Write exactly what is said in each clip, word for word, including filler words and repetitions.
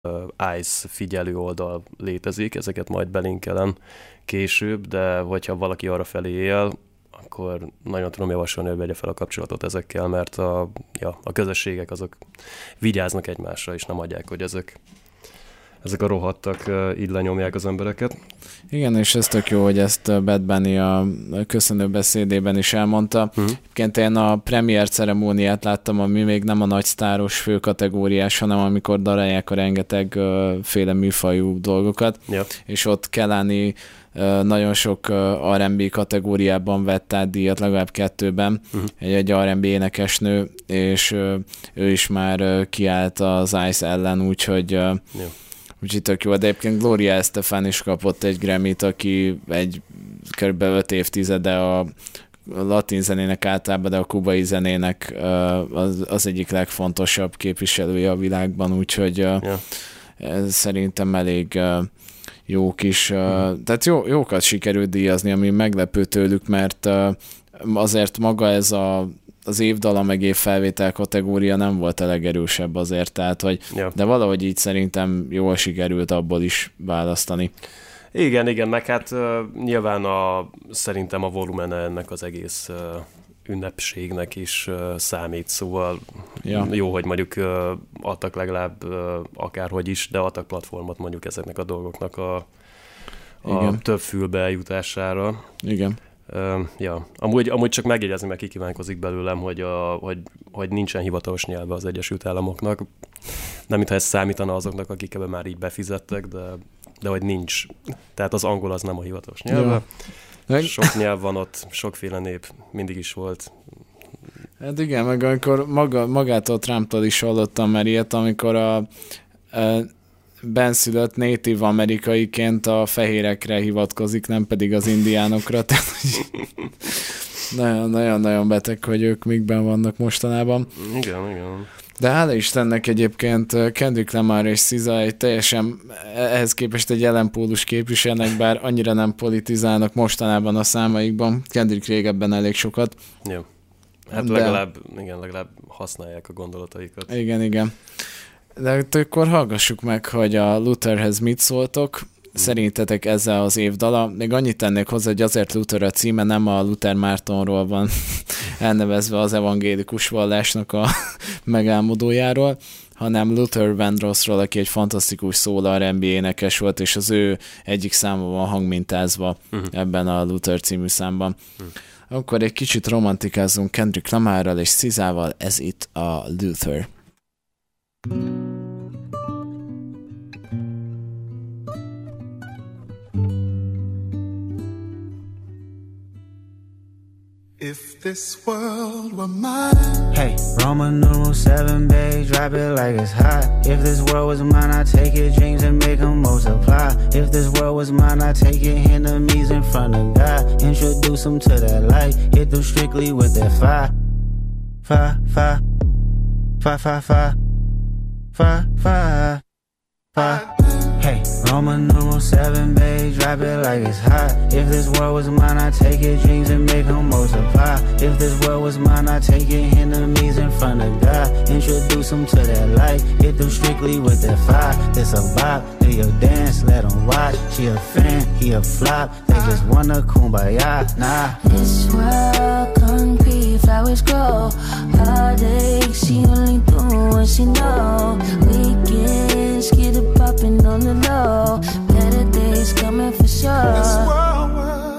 ice figyelő oldal létezik, ezeket majd belinkelem később, de hogyha valaki arra felé él, akkor nagyon tudom javasolni, hogy vegye fel a kapcsolatot ezekkel, mert a, ja, a közösségek azok vigyáznak egymásra, és nem adják, hogy ezek, ezek a rohadtak így lenyomják az embereket. Igen, és ez tök jó, hogy ezt Bad Bunny a köszönő beszédében is elmondta. Uh-huh. Egyébként én a premier ceremóniát láttam, ami még nem a nagy sztáros főkategóriás, hanem amikor darálják a rengeteg uh, féle műfajú dolgokat, ja. És ott Kehlani uh, nagyon sok uh, er and bé kategóriában vett át díjat, legalább kettőben, uh-huh. egy, egy er and bé énekesnő, és uh, ő is már uh, kiállt az Ice ellen, úgyhogy uh, ja. Úgyhogy tök jó, de egyébként Gloria Estefan is kapott egy Grammy-t, aki egy kb. öt évtizede a latin zenének általában, de a kubai zenének az, az egyik legfontosabb képviselője a világban, úgyhogy yeah. ez szerintem elég jó kis, mm. tehát jó, jókat sikerült díjazni, ami meglepő tőlük, mert azért maga ez a az évdala meg évfelvétel kategória nem volt a legerősebb azért, tehát, hogy ja. De valahogy így szerintem jól sikerült abból is választani. Igen, igen, meg hát uh, nyilván a, szerintem a volumene ennek az egész uh, ünnepségnek is uh, számít, szóval ja. Jó, hogy mondjuk uh, adtak legalább uh, akárhogy is, de adtak platformot mondjuk ezeknek a dolgoknak a, a több fülbe jutására. Igen. Uh, ja, amúgy, amúgy csak megjegyezni, mert kikívánkozik belőlem, hogy, a, hogy, hogy nincsen hivatalos nyelve az Egyesült Államoknak. Nem mintha ez számítana azoknak, akik ebben már így befizettek, de, de hogy nincs. Tehát az angol az nem a hivatalos nyelve. Ja. Sok nyelv van ott, sokféle nép mindig is volt. Hát igen, meg amikor maga, magától Trumptól is hallottam már ilyet, amikor a, a benszülött native amerikaiként a fehérekre hivatkozik, nem pedig az indiánokra. Tehát nagyon-nagyon beteg, hogy ők mikben vannak mostanában. Igen, igen. De hála Istennek egyébként Kendrick Lamar és es zé á egy teljesen ehhez képest egy ellenpólus képviselnek, bár annyira nem politizálnak mostanában a számaikban. Kendrick régebben elég sokat. Jó. Hát de... legalább, igen, legalább használják a gondolataikat. Igen, igen. De akkor hallgassuk meg, hogy a Lutherhez mit szóltok. Szerintetek ezzel az év dala? Még annyit tennék hozzá, hogy azért Luther a címe, nem a Luther Mártonról van elnevezve az evangélikus vallásnak a megálmodójáról, hanem Luther Vandrossról, aki egy fantasztikus szól er and bé énekes volt, és az ő egyik száma van hangmintázva uh-huh. ebben a Luther című számban. Uh-huh. Akkor egy kicsit romantikázzunk Kendrick Lamarral és es zé á-val, ez itt a Luther. If this world were mine. Hey, Roman numeral seven, babe, drop it like it's hot. If this world was mine, I'd take your dreams and make them multiply. If this world was mine, I'd take your enemies in front of God. Introduce them to that light, hit them strictly with that fire. Fire, fire, fire, fire, fire, fire, fire, fire. Hey, Roman numeral seven, babe, drop it like it's hot. If this world was mine, I'd take your dreams and make them multiply. If this world was mine, I'd take your enemies in front of God. Introduce them to that light, hit them strictly with that fire. This a bop, do your dance, let them watch. She a fan, he a flop, they just wanna kumbaya, nah. This world concrete, flowers grow. Heartache, she only do what she know. Weekends, get it poppin' on the low. Better days coming for sure. This world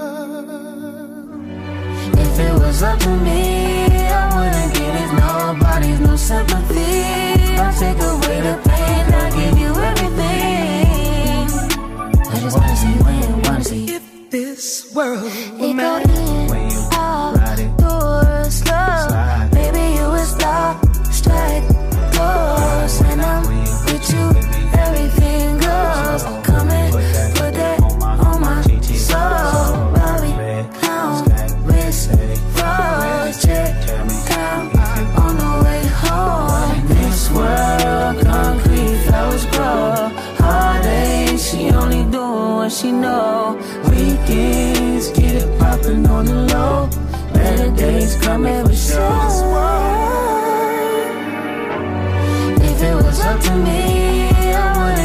was... If it was up to me, I wouldn't give it nobody's no sympathy. I'll take away the pain, I'll give you everything. I just wanna see when, wanna see. If this world were it mine. When you ride it, door slow. slide. Maybe you would stop, strike, close, and I'm with you. Everything goes. Come and put that on my soul. Robbie, pound, wrist, froze, check, count on the way home. This world, concrete flowers grow. Heartache, she only doing what she know. Weekends, get it poppin' on the low. Better days coming for sure. If it was up to me, I wouldn't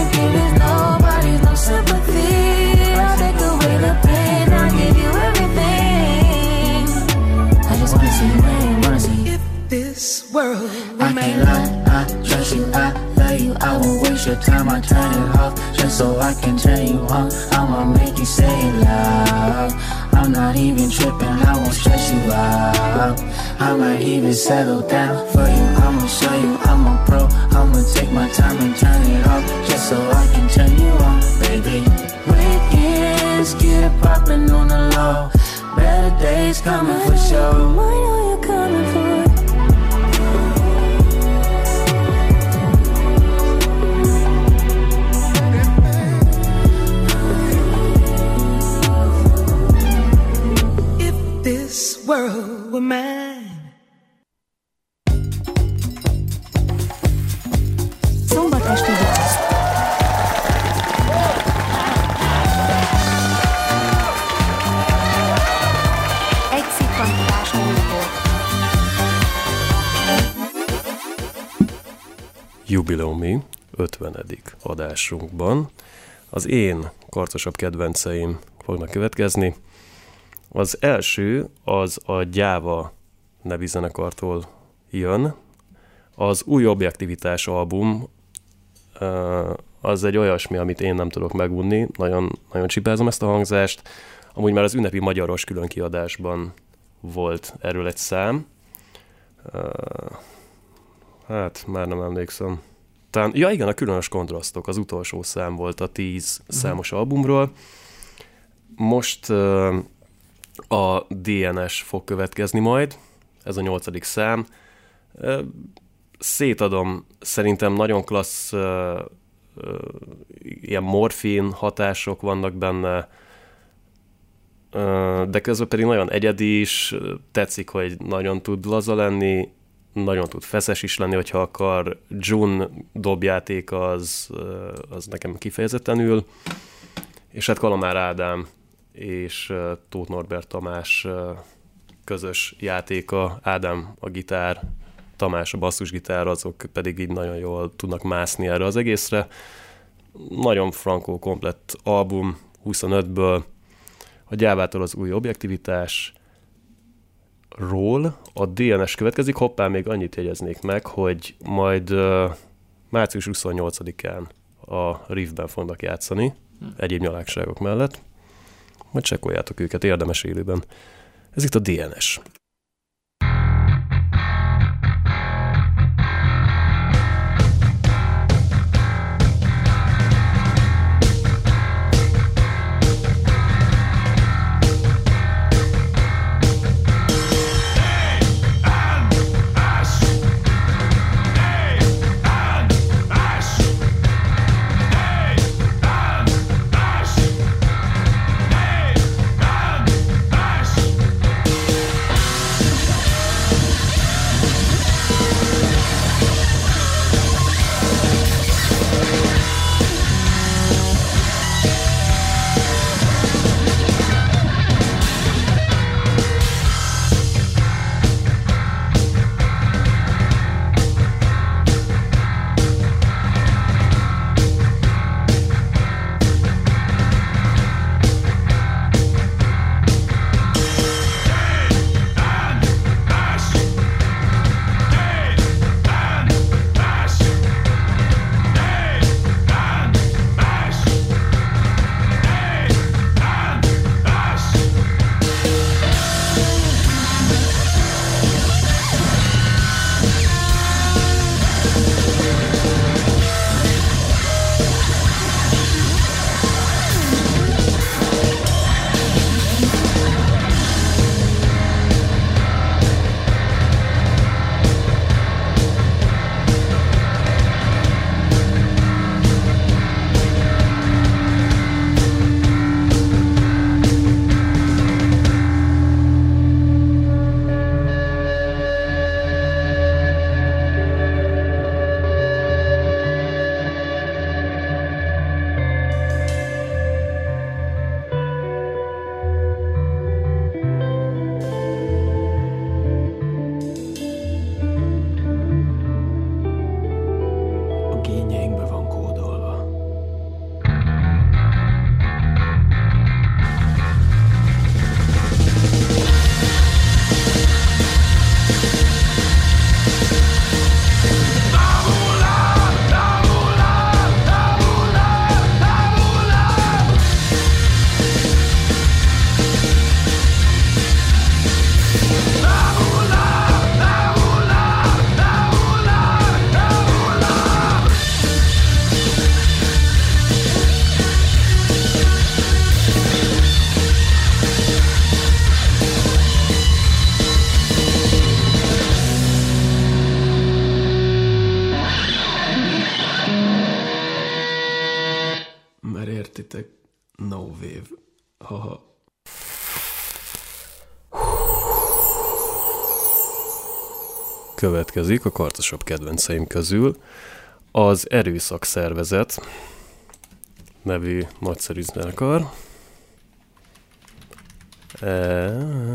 waste your time, I turn it off just so I can turn you on. I'ma make you say it loud. I'm not even tripping, I won't stress you out. I might even settle down for you. I'ma show you I'm a pro. I'ma take my time and turn it off just so I can turn you on, baby. Weekends get it poppin' on the low. Better days coming for sure. I know you're coming for it. This world were mine. Szombat esti jazz. Egy szippantás múlva. Jubileumi ötvenedik adásunkban az én karcosabb kedvenceim fognak következni. Az első az a Gyáva nevű zenekartól jön. Az új Objektivitás album az egy olyasmi, amit én nem tudok megunni. Nagyon, nagyon csipázom ezt a hangzást. Amúgy már az ünnepi magyaros külön kiadásban volt erről egy szám. Hát, már nem emlékszem. Talán, ja igen, a Különös kontrasztok, az utolsó szám volt a tíz számos albumról. Most a dé en es fog következni majd, ez a nyolcadik szám. Szétadom, szerintem nagyon klassz uh, uh, ilyen morfin hatások vannak benne, uh, de közben pedig nagyon egyedi is, tetszik, hogy nagyon tud laza lenni, nagyon tud feszes is lenni, hogyha akar. June dobjáték az, uh, az nekem kifejezetten ül, és hát Kalamár Ádám és Tóth Norbert Tamás közös játéka, Ádám a gitár, Tamás a basszusgitár, azok pedig így nagyon jól tudnak mászni erre az egészre. Nagyon frankó, komplett album, huszonötből, a Gyávától az új Objektivitás, ról a dé en es következik. Hoppá, még annyit jegyeznék meg, hogy majd uh, március huszonnyolcadikán a Riffben fognak játszani, egyéb nyalágságok mellett. Majd csekkoljátok őket, érdemes élőben. Ez itt a dé en es. Mert értitek, no wave. Haha. Következik a karcosabb kedvenceim közül az Erőszak Szervezet nevű nagyszerű zenekar. E...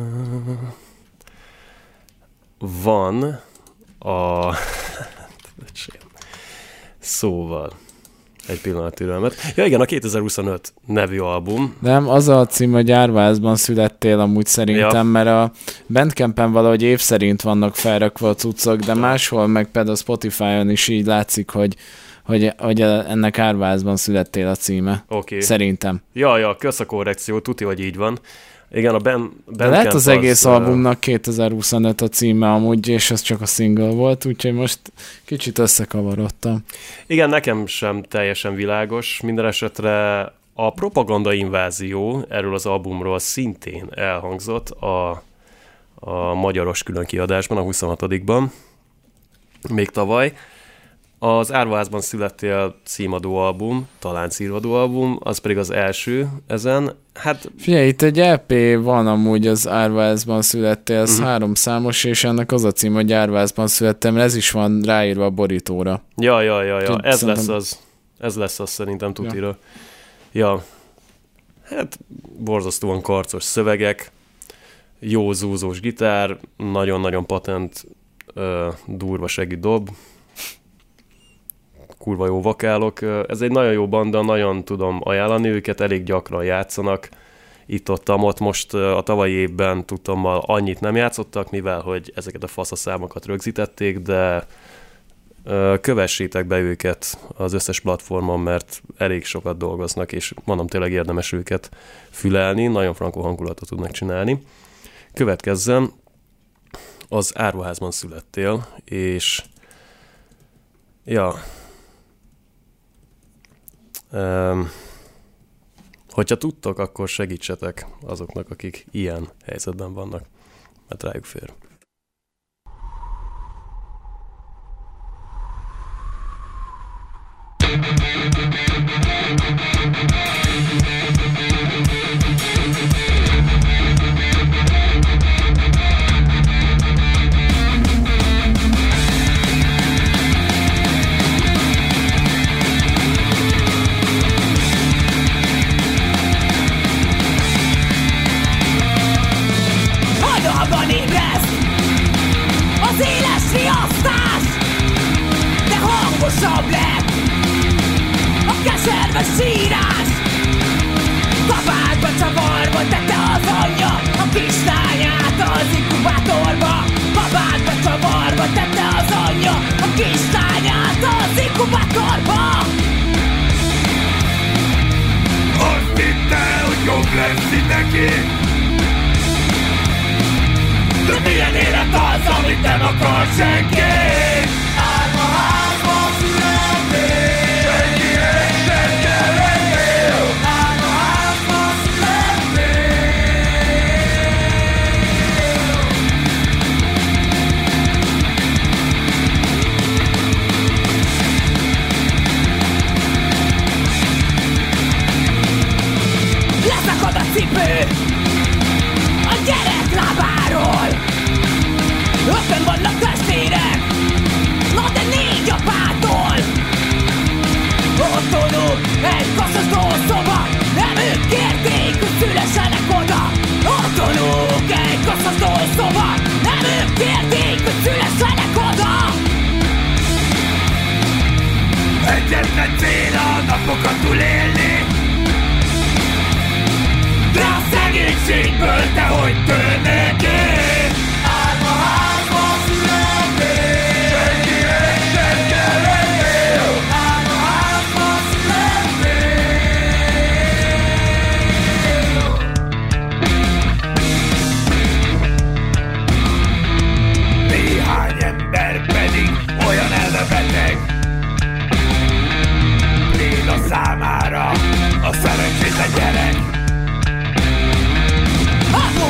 Van a... Szóval... Egy pillanat türelmet. Ja igen, a kétezer-huszonöt nevű album. Nem, az a cím, hogy Árvázban születtél amúgy szerintem, ja. Mert a Bandcampen valahogy év szerint vannak felrakva a cuccok, de máshol meg például a Spotify-on is így látszik, hogy, hogy, hogy ennek Árvázban születtél a címe. Okay. Szerintem. Ja, ja, kösz a korrekció, tuti, hogy így van. Igen, a Ben, de lehet az egész az, albumnak kétezer-huszonöt a címe amúgy, és ez csak a single volt, úgyhogy most kicsit összekavarodtam. Igen, nekem sem teljesen világos. Minden esetre a Propaganda Invázió erről az albumról szintén elhangzott a, a magyaros különkiadásban, a huszonhatodikban, még tavaly. Az Árvaházban születtél címadó album, talán címadó album, az pedig az első ezen. Hát... Figyelj, itt egy é pé van amúgy az Árvaházban születtél, ez uh-huh. három számos, és ennek az a cím, hogy Árvaházban születtem, ez is van ráírva a borítóra. Ja, ja, ja, ja. Ez, szerintem... lesz az, ez lesz az szerintem tutira. Ja. ja. Hát borzasztóan karcos szövegek, jó zúzós gitár, nagyon-nagyon patent, uh, durva segít dob, kurva jó vokálok. Ez egy nagyon jó banda, nagyon tudom ajánlani őket, elég gyakran játszanak. Itt-ottam ott most a tavalyi évben tudtam, annyit nem játszottak, mivel hogy ezeket a faszaszámokat rögzítették, de kövessétek be őket az összes platformon, mert elég sokat dolgoznak, és mondom, tényleg érdemes őket fülelni, nagyon frankó hangulatot tudnak csinálni. Következzen az Árvaházban születtél, és ja, Um, hogyha tudtok, akkor segítsetek azoknak, akik ilyen helyzetben vannak, mert rájuk fér. Az éles riasztás, de hangosabb lett a keserves sírás. Kabátba csavarva tette az anyja a kislányát az inkubátorba. Kabátba csavarva tette az anyja a kislányát az inkubátorba. Azt hitte, hogy jobb lesz itt neki, de milyen élet az, amit nem akar senki? Árvaházban születtél, senkire és senki lennél. Árvaházban születtél. Leszakad a cipő a gyerek lábáról. Öten vannak testvérek, na de négy apától. Otthonuk egy kaszasztól szoba, nem ők kérték, hogy szülessenek oda. Otthonuk egy kaszasztól szoba, nem ők kérték, hogy szülessenek oda. Egyetlen cél a napokat túlélni, de a szegénységből te hogy törnél ki? Árvaházban születtél, senkire és senki lennél. Árvaházban születtél. Néhány ember pedig olyan elmebeteg, Léla számára a szerencsétlen gyerek.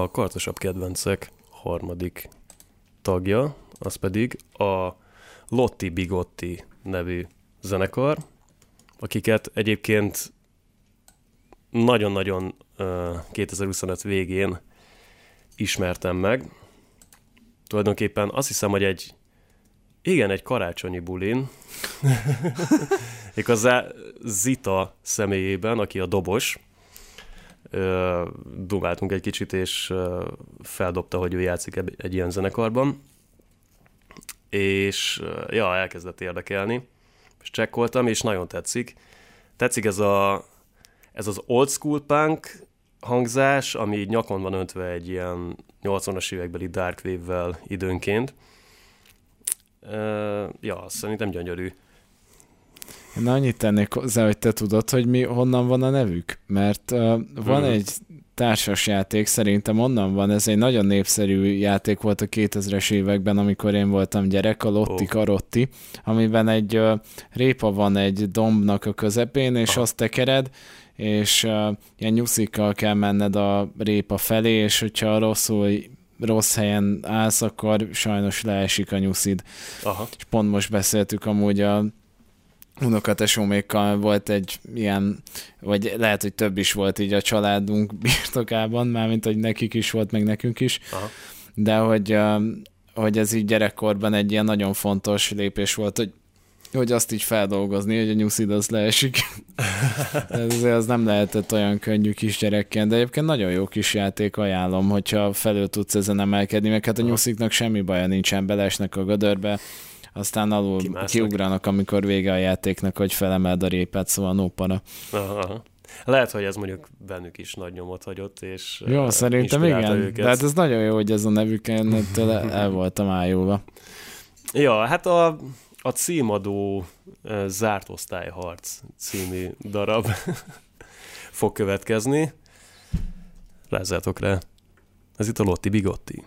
a Karcosabb kedvencek harmadik tagja, az pedig a Lotti Bigotti nevű zenekar, akiket egyébként nagyon-nagyon uh, kétezer-huszonöt végén ismertem meg. Tulajdonképpen azt hiszem, hogy egy igen, egy karácsonyi bulin, méghozzá Zita személyében, aki a dobos, uh, dumáltunk egy kicsit, és uh, feldobta, hogy ő játszik egy ilyen zenekarban, és uh, ja, elkezdett érdekelni, és csekkoltam, és nagyon tetszik. Tetszik ez, a, ez az old school punk hangzás, ami nyakon van öntve egy ilyen nyolcvanas évekbeli dark wave-vel időnként. Uh, ja, szerintem gyönyörű. Én annyit tennék hozzá, hogy te tudod, hogy mi, honnan van a nevük? Mert uh, van hmm. egy társasjáték, szerintem onnan van, ez egy nagyon népszerű játék volt a kétezres években, amikor én voltam gyerek, a Lotti oh. Karotti, amiben egy uh, répa van egy dombnak a közepén, és ah. azt tekered, és uh, ilyen nyuszikkal kell menned a répa felé, és hogyha rosszul rossz helyen állsz, akkor sajnos leesik a nyuszid. Aha. És pont most beszéltük amúgy a unokatesómékkal, volt egy ilyen, vagy lehet, hogy több is volt így a családunk birtokában, mármint, hogy nekik is volt, meg nekünk is, aha. de hogy, hogy ez így gyerekkorban egy ilyen nagyon fontos lépés volt, hogy hogy azt így feldolgozni, hogy a nyuszid az leesik. ez, az nem lehetett olyan könnyű kisgyerekként, de egyébként nagyon jó kis játék, ajánlom, hogyha felül tudsz ezen emelkedni, meg hát a nyusziknak semmi baja nincsen, beleesnek a gödörbe, aztán alul Kimásznak. Kiugranak, amikor vége a játéknak, hogy felemeld a répát, szóval no para. Aha. Lehet, hogy ez mondjuk bennük is nagy nyomot hagyott, és jó, szerintem igen, őket. De hát ez nagyon jó, hogy ez a nevüken ettől el voltam ájulva. Ja, hát a A címadó uh, Zárt osztályharc című darab fog következni. Rázzátok rá. Ez itt a Lotti Bigotti.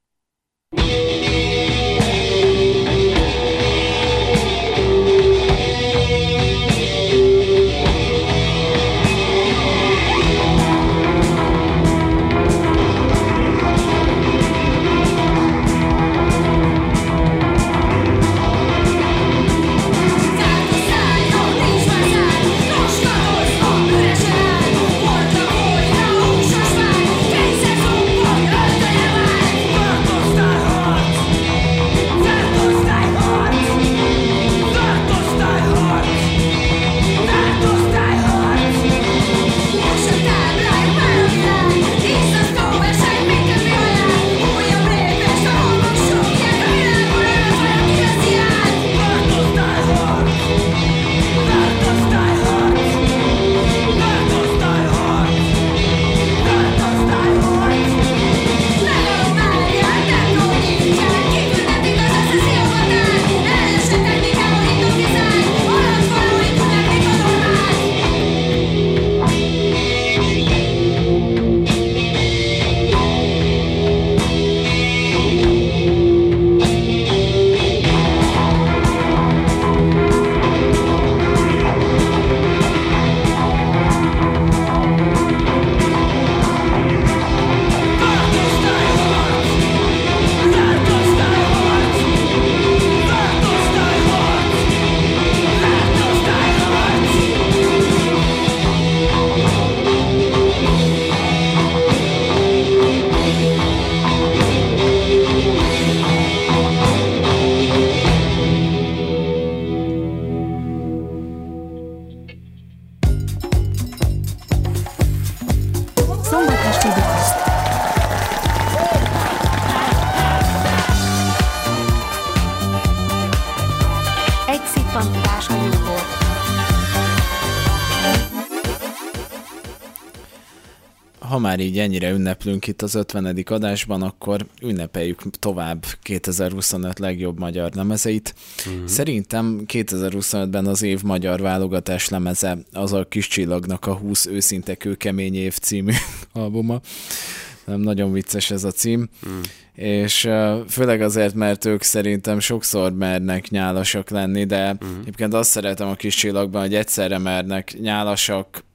Ha már így ennyire ünneplünk itt az ötvenedik adásban, akkor ünnepeljük tovább kétezer-huszonöt legjobb magyar lemezeit. Mm-hmm. Szerintem kétezer-huszonötben az év magyar válogatás lemeze az a Kis Csillagnak a húsz őszinte kőkemény év című albuma. Nem nagyon vicces ez a cím. Mm. És uh, főleg azért, mert ők szerintem sokszor mernek nyálasak lenni, de mm. egyébként azt szeretem a Kis Csillagban, hogy egyszerre mernek nyálasak,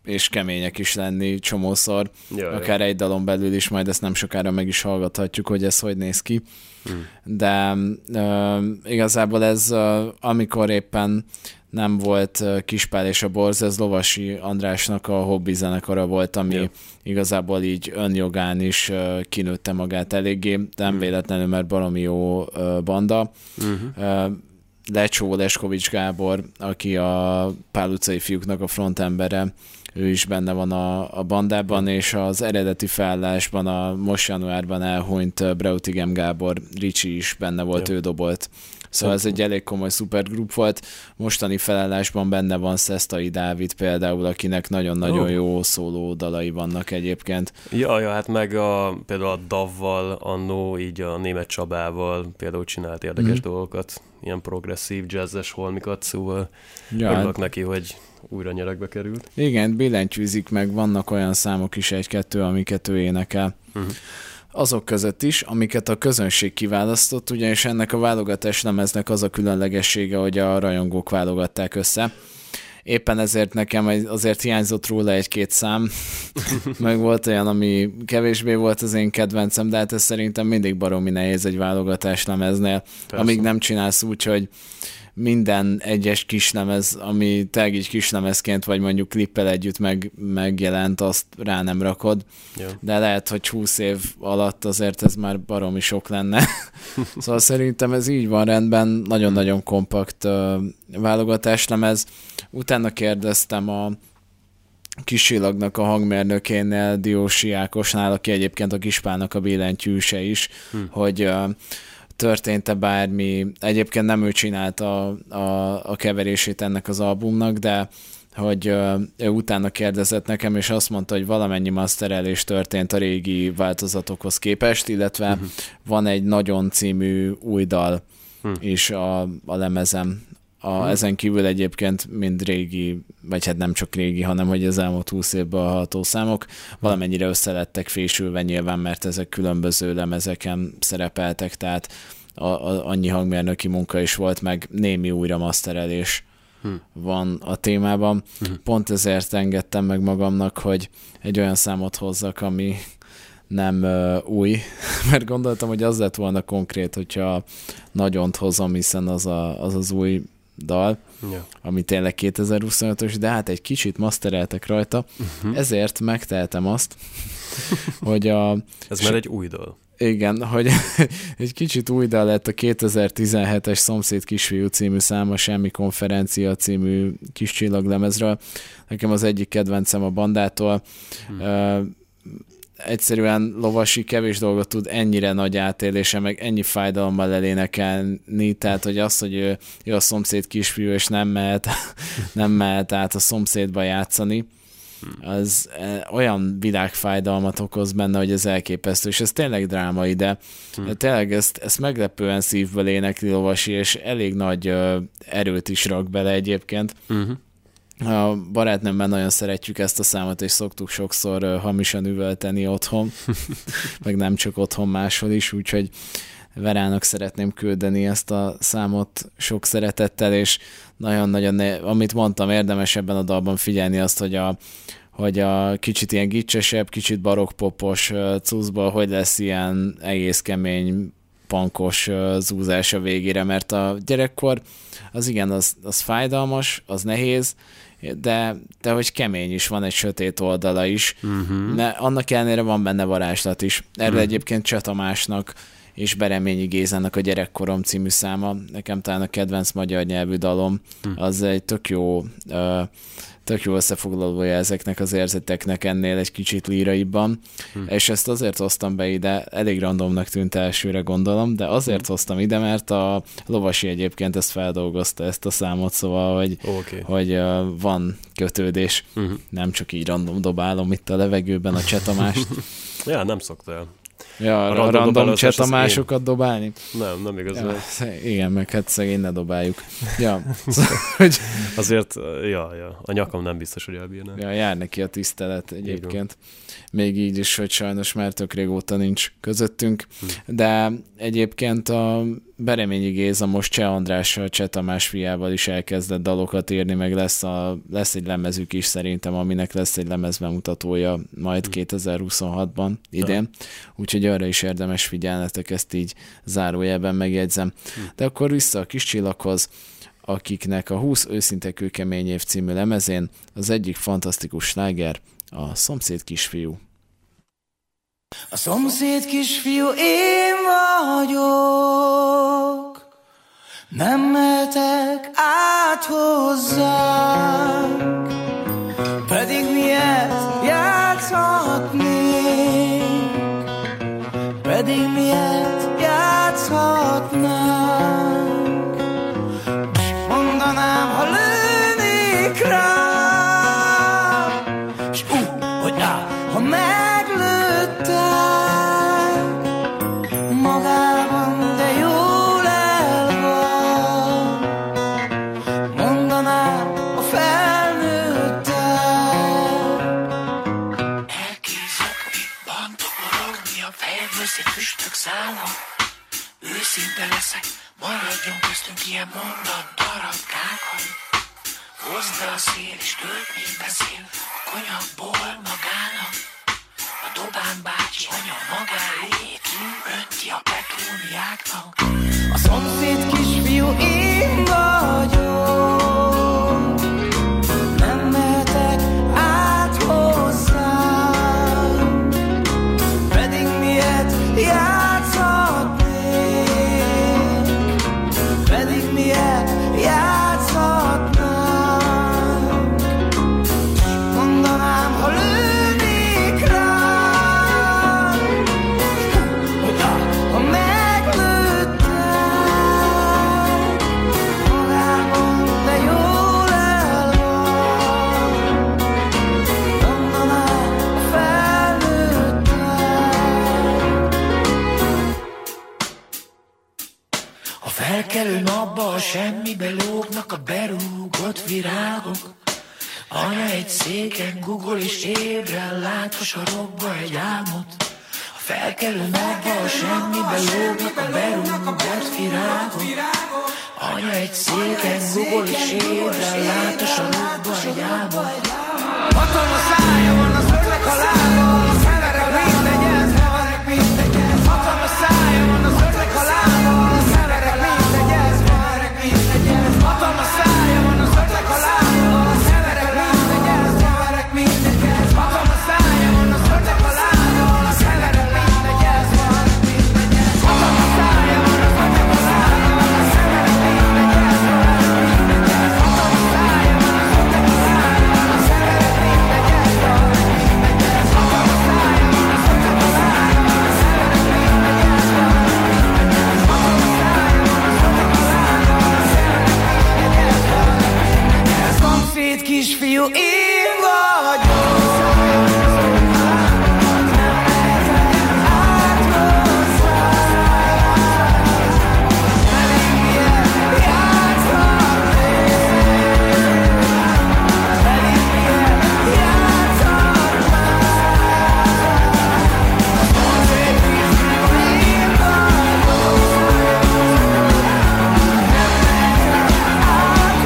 és kemények is lenni csomószor, ja, akár ja. egy dalon belül is, majd ezt nem sokára meg is hallgathatjuk, hogy ez hogy néz ki. Hmm. De uh, igazából ez, uh, amikor éppen nem volt uh, Kispál és a Borz, ez Lovasi Andrásnak a hobbi zenekara volt, ami yeah. igazából így önjogán is uh, kinőtte magát eléggé, nem hmm. véletlenül, mert baromi jó uh, banda. Uh-huh. Uh, Lecsó Leskovics Gábor, aki a Pál utcai fiúknak a frontembere, ő is benne van a, a bandában, és az eredeti felállásban a most januárban elhunyt Breutigem Gábor, Ricsi is benne volt, ja. ő dobolt. Szóval ez egy elég komoly szupergrup volt. Mostani felállásban benne van Szesztai Dávid például, akinek nagyon-nagyon oh. jó szóló dalai vannak egyébként. Ja, ja, hát meg a, például a Davval annó, így a Németh Csabával például csinált érdekes mm. dolgokat, ilyen progresszív, jazzes holmikat, szóval ja, örülök neki, hogy újra nyerekbe került. Igen, billentyűzik meg, vannak olyan számok is egy-kettő, amiket ő énekel. Uh-huh. Azok között is, amiket a közönség kiválasztott, ugyanis ennek a válogatás lemeznek az a különlegessége, hogy a rajongók válogatták össze. Éppen ezért nekem azért hiányzott róla egy-két szám, meg volt olyan, ami kevésbé volt az én kedvencem, de hát ez szerintem mindig baromi nehéz egy válogatás lemeznél, persze. Amíg nem csinálsz úgy, hogy minden egyes kislemez, ami tényleg így kislemezként, vagy mondjuk klippel együtt meg, megjelent, azt rá nem rakod. Ja. De lehet, hogy húsz év alatt azért ez már baromi sok lenne. Szóval szerintem ez így van rendben, nagyon-nagyon kompakt uh, válogatáslemez. Utána kérdeztem a Kis Csillagnak a hangmérnökénél, Diósi Ákosnál, aki egyébként a Kispálnak a billentyűse is, hm. hogy uh, történt-e bármi, egyébként nem ő csinálta a, a, a keverését ennek az albumnak, de hogy uh, ő utána kérdezett nekem, és azt mondta, hogy valamennyi masterelés történt a régi változatokhoz képest, illetve uh-huh. van egy Nagyon című új dal uh-huh. is a, a lemezem. A, uh-huh. Ezen kívül egyébként mind régi, vagy hát nem csak régi, hanem hogy az elmúlt húsz évben a hatószámok valamennyire összelettek fésülve nyilván, mert ezek különböző lemezeken szerepeltek, tehát a, a, annyi hangmérnöki munka is volt, meg némi újra masterelés hmm. van a témában. Hmm. Pont ezért engedtem meg magamnak, hogy egy olyan számot hozzak, ami nem uh, új, mert gondoltam, hogy az lett volna konkrét, hogyha Nagyont hozom, hiszen az a, az, az új dal, ja. ami tényleg kétezer-huszonötös, de hát egy kicsit mastereltek rajta, uh-huh. ezért megtehetem azt, hogy a... Ez már egy új dal. Igen, hogy egy kicsit új dal lett a kétezer-tizenhetes Szomszéd kisfiú című száma, Semmi konferencia című kis csillaglemezről. Nekem az egyik kedvencem a bandától. Hmm. Uh, egyszerűen Lovasi kevés dolgot tud ennyire nagy átélése, meg ennyi fájdalommal elénekelni, tehát hogy az, hogy ő, ő a szomszéd kisfiú, és nem mehet, nem mehet át a szomszédba játszani, az olyan világfájdalmat okoz benne, hogy ez elképesztő, és ez tényleg drámai, de hmm. tényleg ezt, ezt meglepően szívből énekli Lovasi, és elég nagy uh, erőt is rak bele egyébként. Uh-huh. A barátnőmben nagyon szeretjük ezt a számot, és szoktuk sokszor uh, hamisan üvölteni otthon, meg nem csak otthon, máshol is, úgyhogy Verának szeretném küldeni ezt a számot sok szeretettel, és nagyon-nagyon, amit mondtam, érdemes ebben a dalban figyelni azt, hogy a, hogy a kicsit ilyen gicsesebb, kicsit barokkpopos uh, cuszból, hogy lesz ilyen egész kemény, pankos uh, zúzás a végére, mert a gyerekkor az igen, az, az fájdalmas, az nehéz, de, de hogy kemény is, van egy sötét oldala is, uh-huh. de annak ellenére van benne varázslat is. Erről uh-huh. egyébként Cseh Tamásnak és Bereményi Gézának a Gyerekkorom című száma, nekem talán a kedvenc magyar nyelvű dalom, uh-huh. az egy tök jó, uh, tök jó összefoglalója ezeknek az érzeteknek ennél egy kicsit líraibban, uh-huh. és ezt azért hoztam be ide, elég randomnak tűnt elsőre gondolom, de azért uh-huh. hoztam ide, mert a Lovasi egyébként ezt feldolgozta, ezt a számot, szóval, hogy, okay. hogy uh, van kötődés, uh-huh. nem csak így random dobálom itt a levegőben a Cseh Tamást. Ja, nem szoktál. Ja, a random, random Cseh Tamásokat én... dobálni? Nem, nem igazán. Ja, igen, meg hát szegény ne dobáljuk. Ja. Azért, ja, ja, a nyakam nem biztos, hogy elbírna. Ja, jár neki a tisztelet egyébként. Még így is, hogy sajnos már tök régóta nincs közöttünk. Hm. De egyébként a Bereményi Géza most Cseh Andrással, Cseh Tamás fiával is elkezdett dalokat írni, meg lesz, a, lesz egy lemezük is szerintem, aminek lesz egy lemezbemutatója majd kétezer-huszonhatban idén, úgyhogy arra is érdemes figyelnetek, ezt így zárójelben megjegyzem. De akkor vissza a Kis Csillaghoz, akiknek a húsz őszinte kőkemény év című lemezén az egyik fantasztikus sláger a Szomszéd kisfiú. A szomszéd kisfiú én vagyok, nem mehetek át hozzánk, pedig miért játszhatnék, pedig miért játszhatnánk. Mondanám, ha lőnék rám, s ú, hogy á, ha meglőttek magában, de jól el van. Mondanám, a felnőttek. Elkészek, mint bantokorogni a fejemből szét füstök szállnak. Őszinte leszek, maradjon köztünk ilyen mondat darabkákat. Hozd a szél és tölt, mint beszél a konyakból magának. A Dobán bácsi anya magáét önti a petróniáknak. A szomszéd kisfiú én vagyok, nem mehetek át hozzám, pedig miért játszhatnék, pedig miért játszhatnánk. Mondanám, ha lőnék rám, hogy ha meglőttek magában, de jól el van. Mondanám, a felnőttek. A felkelő napba a semmibe lógnak a berúgott virágok. Anya egy széken guggol és ébren lát a sarokba egy álmot. A felkelő napba a semmibe lógnak a berúgott virágok. Anya egy széken guggol és ébren lát a sarokba egy álmot. Hatalmas szája van az ördög halálban, a szeverek mindegy, ez heverek mindegy, ez. Hatalmas szája van az ördög halálban, a szeverek mindegy, ez heverek mindegy, ez. Hatalmas szája van az ördög halálban, a szeverek mindegy, ez heverek mindegy, ez. Hatalmas szája van az ördög halálban, a szeverek mindegy, ez heverek mindegy, ez. Hatalmas szája van az ördög halálban, a szeverek mindegy, ez heverek mindegy, ez. Hatalmas szája van az ördög halálban, a szeverek mindegy, ez heverek mindegy, ez. Hatalmas szája van az ördög halálban, a szeverek mindegy, ez heverek mindegy, ez. Hatalmas szája van az ördög halálban, a szeverek mindegy, ez heverek mindegy, ez. Szomszéd kisfiú én